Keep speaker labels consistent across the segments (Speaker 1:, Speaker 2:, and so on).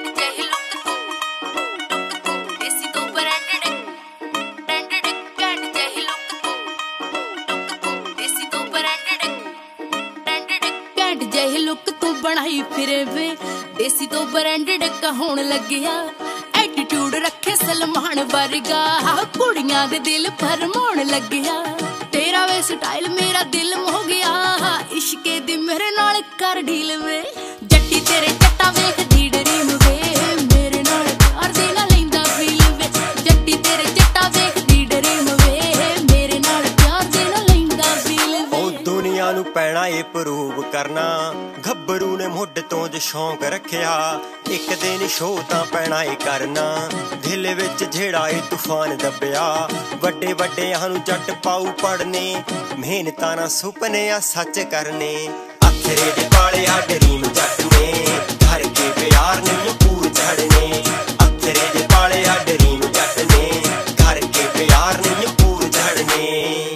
Speaker 1: ਜਿਹੀ ਲੁੱਕ ਤੂੰ ਬਣਾਈ ਫਿਰੇ ਵੇ ਦੇਸੀ ਤੋਂ ਬ੍ਰਾਂਡਡ ਕਹਾਉਣ ਲੱਗਿਆ ਐਟੀਟਿਊਡ ਰੱਖੇ ਸਲਮਾਨ ਵਰਗਾ ਕੁੜੀਆਂ ਦੇ ਦਿਲ ਫਰਮਾਉਣ ਲੱਗਿਆ ਤੇਰਾ ਵੇ ਸਟਾਈਲ ਮੇਰਾ ਦਿਲ ਮੋਹ ਗਿਆ ਇਸ਼ਕੇ ਦੀ ਮੇਰੇ ਨਾਲ ਕਰ ਢੀਲ ਵੇ ਜੱਟੀ ਤੇਰੇ ਜੱਟਾ ਵੇਖਦੀ ਡਰੀਮ ਵੇ ਮੇਰੇ ਨਾਲ ਪਿਆਰ ਦੇ ਨਾਲ ਲੈਂਦਾ ਫੀਲ ਵੇ ਜੱਟੀ ਤੇਰੇ ਜੱਟਾ ਵੇਖਦੀ ਡਰੀਮ ਵੇ ਮੇਰੇ ਨਾਲ ਪਿਆਰ ਦੇ ਨਾਲ ਲੈਂਦਾ ਫੀਲ ਵੇ
Speaker 2: ਉਹ ਦੁਨੀਆ ਨੂੰ ਪੈਣਾ ਏ ਪ੍ਰੂਵ ਕਰਨਾ ਗੱਭਰੂ ਨੇ ਮੁੱਢ ਤੋਂ ਜੇ ਸ਼ੌਂਕ ਰੱਖਿਆ ਇੱਕ ਦਿਨ ਸ਼ੋਅ ਤਾਂ ਪੈਣਾ ਏ ਕਰਨਾ ਦਿਲ ਵਿੱਚ ਜਿਹੜਾ ਏ ਤੂਫਾਨ ਦੱਬਿਆ ਵੱਡੇ ਵੱਡਿਆਂ ਨੂੰ ਜੱਟ ਪਾਉ ਪੜਨੇ ਮਿਹਨਤਾਂ ਨਾਲ ਸੁਪਨੇ ਆ ਸੱਚ ਕਰਨੇ ਅਥਰੇ ਦੇ ਪਾਲੇ ਆ ਡਰੀਮ ਜੱਟ ਨੇ ਘਰ ਕੇ ਪਿਆਰ ਨਹੀਂ ਪੂਰ ਚੜਨੇ ਅਥਰੇ ਦੇ ਪਾਲੇ ਆ ਡਰੀਮ ਜੱਟ ਨੇ ਘਰ ਕੇ ਪਿਆਰ ਨਹੀਂ ਪੂਰ ਚੜਨੇ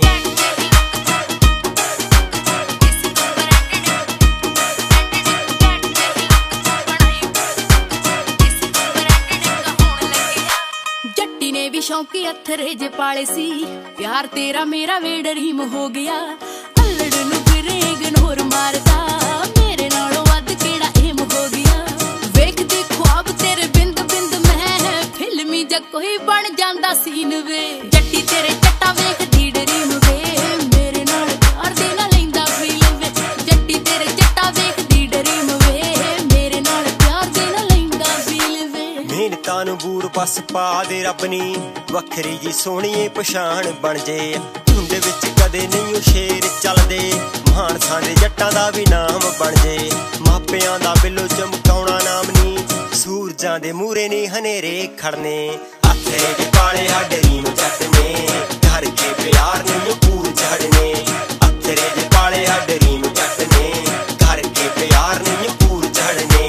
Speaker 1: ਸ਼ੌਂਕੀ ਅਥਰੇ ਜੇ ਪਾਲੇ ਸੀ ਪਿਆਰ ਤੇਰਾ ਮੇਰਾ ਵੇ ਡਰੀਮ ਹੋ ਗਿਆ ਅਲੜ ਨੂੰ ਫਿਰ ਇਗਨੋਰ ਮਾਰਦਾ ਮੇਰੇ ਨਾਲੋਂ ਵੱਧ ਕਿਹੜਾ ਏਮ ਹੋ ਗਿਆ ਵੇਖਦੀ ख्वाब ਤੇਰੇ ਬਿੰਦ ਬਿੰਦ ਮੈਂ ਫਿਲਮੀ ਜਾਂ ਕੋਈ ਬਣ ਜਾਂਦਾ ਸੀਨ ਵੇ ਜੱਟੀ ਤੇਰੇ ਜੱਟਾ ਵੇਖਦੀ ਡਰੀਮ ਵੇ ਮੇਰੇ ਨਾਲ ਪਿਆਰ ਦੇ ਨਾਲ ਲੈਂਦਾ ਫੀਲ ਵੇ ਜੱਟੀ ਤੇਰੇ ਜੱਟਾ ਵੇਖਦੀ ਡਰੀਮ ਵੇ ਮੇਰੇ ਨਾਲ ਪਿਆਰ ਦੇ ਨਾਲ ਲੈਂਦਾ ਫੀਲ ਵੇ
Speaker 2: ਮਿਹਨਤਾਂ ਨੂੰ ਬੂੜ ਬਸ ਪਾ ਦੇ ਰੱਬ ਨੀ ਵੱਖਰੀ ਜੀ ਸੋਹਣੀਏ ਪਛਾਣ ਬਣ ਜੇ ਝੁੰਡ ਵਿੱਚ ਕਦੇ ਨਹੀਂ ਉਹ ਸ਼ੇਰ ਚੱਲਦੇ ਮਾਨਸਾਂ ਦੇ ਜੱਟਾਂ ਦਾ ਵੀ ਨਾਮ ਬਣ ਜੇ ਮਾਪਿਆਂ ਦਾ ਬਿੱਲੋ ਚਮਕਾਉਣਾ ਨਾਮ ਨੀ ਸੂਰਜਾਂ ਦੇ ਮੂਰੇ ਨੀ ਹਨੇਰੇ ਖੜਨੇ ਅਥਰੇ ਦੇ ਪਾਲੇ ਆ ਡਰੀਮ ਜੱਟ ਨੇ ਘਰ ਕੇ ਪਿਆਰ ਨਹੀਂ ਪੂਰ ਚੜਨੇ ਅਥਰੇ ਦੇ ਪਾਲੇ ਆ ਡਰੀਮ ਜੱਟ ਨੇ ਘਰ ਕੇ ਪਿਆਰ ਨਹੀਂ ਪੂਰ ਚੜਨੇ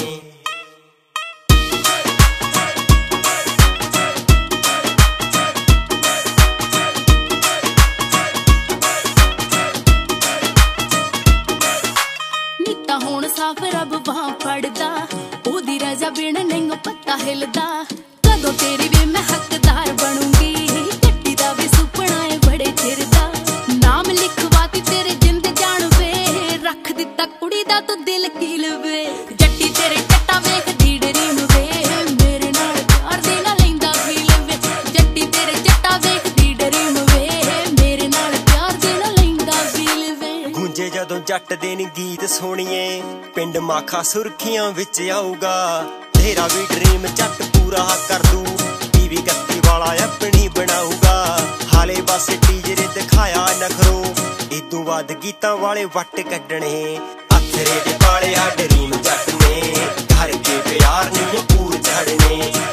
Speaker 1: ਹੁਣ ਸਾਫ ਰੱਬ ਬਾਹ ਫੜਦਾ ਉਹਦੀ ਰਜ਼ਾ ਬਿਨ ਨਹੀਂ ਪੱਤਾ ਹਿਲਦਾ ਕਦੋਂ ਤੇਰੀ ਵੇ ਮੈਂ ਹੱਕਦਾਰ ਬਣੂੰਗੀ ਜੱਟੀ ਦਾ ਵੀ ਸੁਪਨਾ ਏ ਬੜੇ ਚਿਰ ਦਾ ਨਾਮ ਲਿਖਵਾਤੀ ਤੇਰੇ ਜਿੰਦ ਜਾਣ ਵੇ ਰੱਖ ਦਿੱਤਾ ਕੁੜੀ ਦਾ ਤੂੰ ਦਿਲ ਕੀਲ ਵੇ ਜੱਟੀ ਤੇਰੇ ਜੱਟਾ ਵੇਖਦੀ ਡਰੀਮ ਵੇ ਮੇਰੇ ਨਾਲ ਪਿਆਰ ਦੇ ਨਾਲ ਲੈਂਦਾ ਫੀਲ ਵੇ ਜੱਟੀ ਤੇਰੇ ਜੱਟਾ ਵੇਖਦੀ ਡਰੀਮ ਵੇ ਮੇਰੇ ਨਾਲ ਪਿਆਰ ਦੇ ਨਾਲ ਲੈਂਦਾ ਫੀਲ ਵੇ
Speaker 2: ਗੂੰਜੇ ਜਦੋਂ ਜੱਟ ਦੇ ਨੀ ਗੀਤ ਸੁਣੀਏ ਪਿੰਡ ਮਾਖਾ ਸੁਰਖੀਆਂ ਵਿੱਚ ਆਊਗਾ ਤੇਰਾ ਵੀ ਡਰੀਮ ਜੱਟ ਪੂਰਾ ਕਰ ਦੂ ਟੀਵੀ 31 ਵਾਲਾ ਆਪਣੀ ਬਣਾਊਗਾ ਹਾਲੇ ਬਸ ਟੀਜਰੇ ਦਿਖਾਇਆ ਨਖਰੋ ਇਦੋਂ ਬਾਅਦ ਗੀਤਾਂ ਵਾਲੇ ਵੱਟ ਕੱਢਣੇ ਅਥਰੇ ਦੇ ਪਾਲੇ ਆ ਡਰੀਮ ਜੱਟ ਨੇ ਘਰ ਕੇ ਪਿਆਰ ਨਹੀਂ ਪੂਰ ਚੜਨੇ